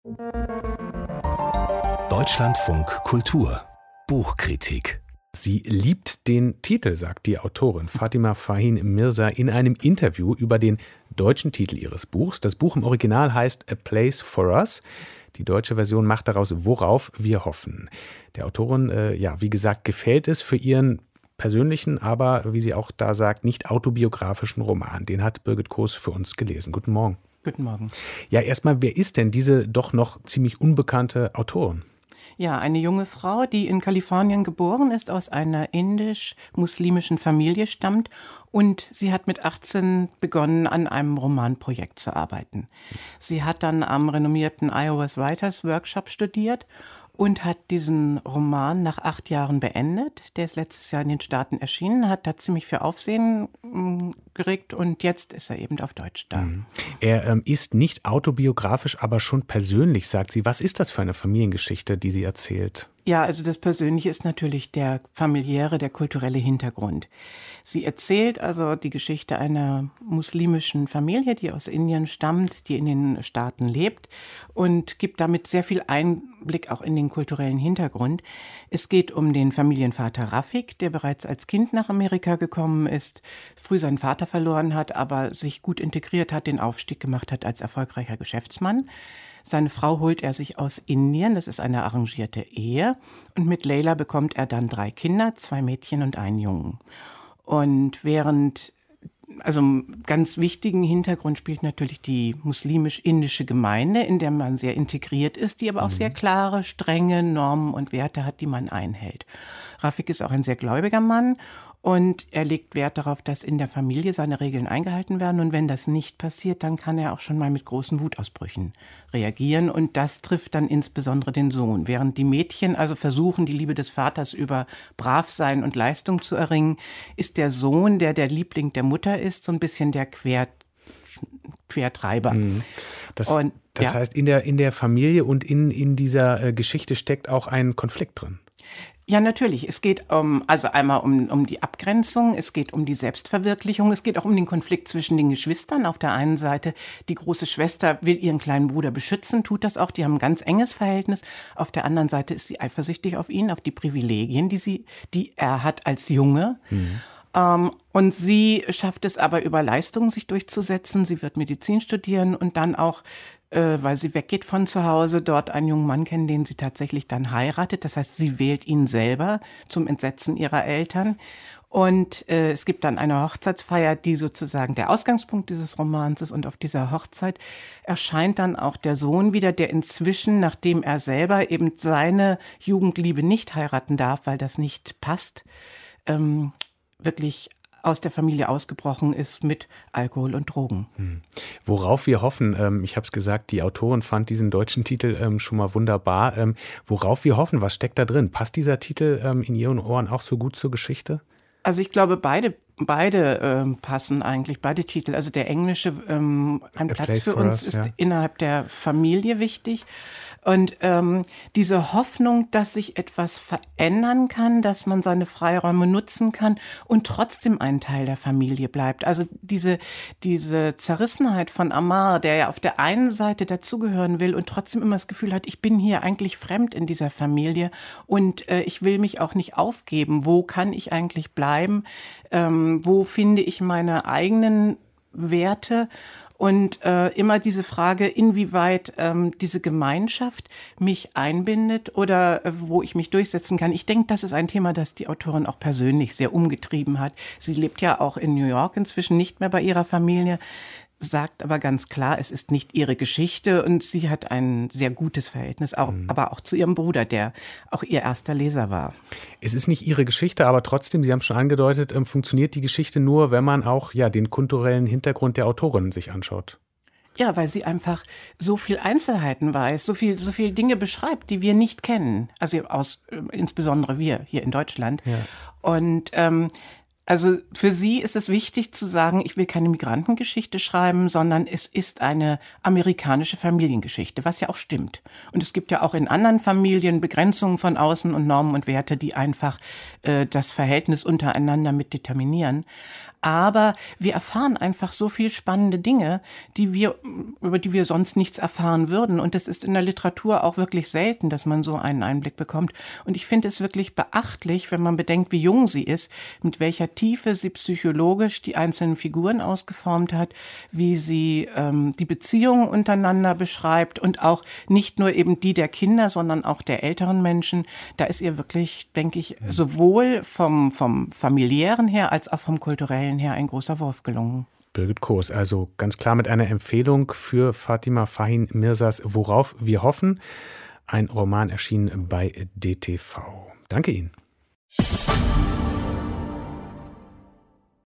Deutschlandfunk Kultur Buchkritik. Sie liebt den Titel, sagt die Autorin Fatima Fahin Mirza in einem Interview über den deutschen Titel ihres Buchs. Das Buch im Original heißt A Place for Us. Die deutsche Version macht daraus Worauf wir hoffen. Der Autorin, wie gesagt, gefällt es für ihren persönlichen, aber, wie sie auch da sagt, nicht autobiografischen Roman. Den hat Birgit Koos für uns gelesen. Guten Morgen. Guten Morgen. Ja, erstmal, wer ist denn diese doch noch ziemlich unbekannte Autorin? Ja, eine junge Frau, die in Kalifornien geboren ist, aus einer indisch-muslimischen Familie stammt, und sie hat mit 18 begonnen, an einem Romanprojekt zu arbeiten. Sie hat dann am renommierten Iowa Writers Workshop studiert und hat diesen Roman nach 8 Jahren beendet. Der ist letztes Jahr in den Staaten erschienen, hat da ziemlich für Aufsehen geregt, und jetzt ist er eben auf Deutsch da. Er ist nicht autobiografisch, aber schon persönlich, sagt sie. Was ist das für eine Familiengeschichte, die sie erzählt? Ja, also das Persönliche ist natürlich der familiäre, der kulturelle Hintergrund. Sie erzählt also die Geschichte einer muslimischen Familie, die aus Indien stammt, die in den Staaten lebt, und gibt damit sehr viel Einblick auch in den kulturellen Hintergrund. Es geht um den Familienvater Rafik, der bereits als Kind nach Amerika gekommen ist, früh seinen Vater verloren hat, aber sich gut integriert hat, den Aufstieg gemacht hat als erfolgreicher Geschäftsmann. Seine Frau holt er sich aus Indien, das ist eine arrangierte Ehe. Und mit Leila bekommt er dann 3 Kinder, 2 Mädchen und einen Jungen. Und ganz wichtigen Hintergrund spielt natürlich die muslimisch-indische Gemeinde, in der man sehr integriert ist, die aber auch sehr klare, strenge Normen und Werte hat, die man einhält. Rafik ist auch ein sehr gläubiger Mann. Und er legt Wert darauf, dass in der Familie seine Regeln eingehalten werden. Und wenn das nicht passiert, dann kann er auch schon mal mit großen Wutausbrüchen reagieren. Und das trifft dann insbesondere den Sohn. Während die Mädchen also versuchen, die Liebe des Vaters über Bravsein und Leistung zu erringen, ist der Sohn, der Liebling der Mutter ist, so ein bisschen der Quertreiber. Das heißt, in der Familie und in dieser Geschichte steckt auch ein Konflikt drin. Ja, natürlich. Es geht einmal um die Abgrenzung, es geht um die Selbstverwirklichung, es geht auch um den Konflikt zwischen den Geschwistern. Auf der einen Seite, die große Schwester will ihren kleinen Bruder beschützen, tut das auch, die haben ein ganz enges Verhältnis. Auf der anderen Seite ist sie eifersüchtig auf ihn, auf die Privilegien, die er hat als Junge. Und sie schafft es aber über Leistung, sich durchzusetzen. Sie wird Medizin studieren und dann auch, weil sie weggeht von zu Hause, dort einen jungen Mann kennen, den sie tatsächlich dann heiratet. Das heißt, sie wählt ihn selber zum Entsetzen ihrer Eltern. Und es gibt dann eine Hochzeitsfeier, die sozusagen der Ausgangspunkt dieses Romans ist. Und auf dieser Hochzeit erscheint dann auch der Sohn wieder, der inzwischen, nachdem er selber eben seine Jugendliebe nicht heiraten darf, weil das nicht passt, wirklich aus der Familie ausgebrochen ist mit Alkohol und Drogen. Worauf wir hoffen, ich habe es gesagt, die Autorin fand diesen deutschen Titel schon mal wunderbar. Worauf wir hoffen, was steckt da drin? Passt dieser Titel in Ihren Ohren auch so gut zur Geschichte? Also ich glaube, beide passen eigentlich, beide Titel. Also der englische, ein Platz für uns ist innerhalb der Familie wichtig. Und diese Hoffnung, dass sich etwas verändern kann, dass man seine Freiräume nutzen kann und trotzdem ein Teil der Familie bleibt. Also diese Zerrissenheit von Amar, der ja auf der einen Seite dazugehören will und trotzdem immer das Gefühl hat, ich bin hier eigentlich fremd in dieser Familie und ich will mich auch nicht aufgeben. Wo kann ich eigentlich bleiben? Wo finde ich meine eigenen Werte? Und immer diese Frage, inwieweit diese Gemeinschaft mich einbindet oder wo ich mich durchsetzen kann. Ich denke, das ist ein Thema, das die Autorin auch persönlich sehr umgetrieben hat. Sie lebt ja auch in New York inzwischen, nicht mehr bei ihrer Familie, sagt aber ganz klar, es ist nicht ihre Geschichte, und sie hat ein sehr gutes Verhältnis, aber auch zu ihrem Bruder, der auch ihr erster Leser war. Es ist nicht ihre Geschichte, aber trotzdem, Sie haben es schon angedeutet, funktioniert die Geschichte nur, wenn man auch den kulturellen Hintergrund der Autorin sich anschaut. Ja, weil sie einfach so viel Einzelheiten weiß, so viel Dinge beschreibt, die wir nicht kennen. Also insbesondere wir hier in Deutschland. Ja. Und also für sie ist es wichtig zu sagen, ich will keine Migrantengeschichte schreiben, sondern es ist eine amerikanische Familiengeschichte, was ja auch stimmt. Und es gibt ja auch in anderen Familien Begrenzungen von außen und Normen und Werte, die einfach das Verhältnis untereinander mit determinieren. Aber wir erfahren einfach so viel spannende Dinge, über die wir sonst nichts erfahren würden. Und das ist in der Literatur auch wirklich selten, dass man so einen Einblick bekommt. Und ich finde es wirklich beachtlich, wenn man bedenkt, wie jung sie ist, mit welcher Tiefe sie psychologisch die einzelnen Figuren ausgeformt hat, wie sie die Beziehungen untereinander beschreibt und auch nicht nur eben die der Kinder, sondern auch der älteren Menschen. Da ist ihr wirklich, denke ich, sowohl vom familiären her als auch vom kulturellen her ein großer Wurf gelungen. Birgit Koos, also ganz klar mit einer Empfehlung für Fatima Fahin Mirzas Worauf wir hoffen. Ein Roman erschienen bei DTV. Danke Ihnen.